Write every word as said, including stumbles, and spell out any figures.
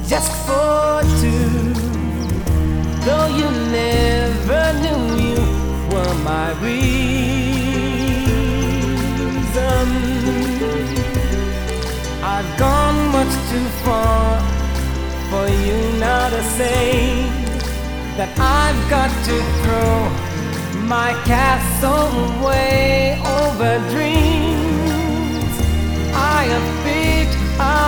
just for two. Though you never knew you were my reason, I've gone much too far for you now to say that I've got to throw my castle way over dreams.